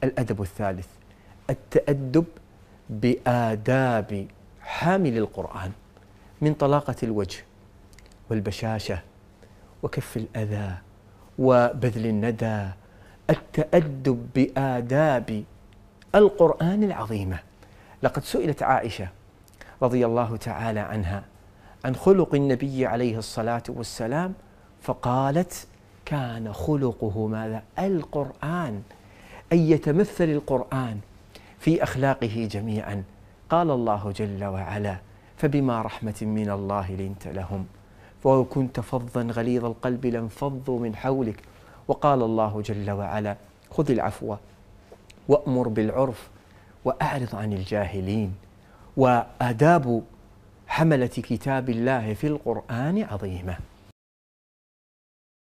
الأدب الثالث التأدب بآداب حامل القرآن من طلاقة الوجه والبشاشة وكف الأذى وبذل الندى. التأدب بآداب القرآن العظيمة. لقد سئلت عائشة رضي الله تعالى عنها عن خلق النبي عليه الصلاة والسلام فقالت: كان خلقه ماذا؟ القرآن، أن يتمثل القرآن في أخلاقه جميعا. قال الله جل وعلا: فبما رحمة من الله لنت لهم ولو كنت فظا غليظ القلب لانفضوا من حولك. وقال الله جل وعلا: خذ العفو وأمر بالعرف وأعرض عن الجاهلين. وآداب حملة كتاب الله في القرآن عظيمة.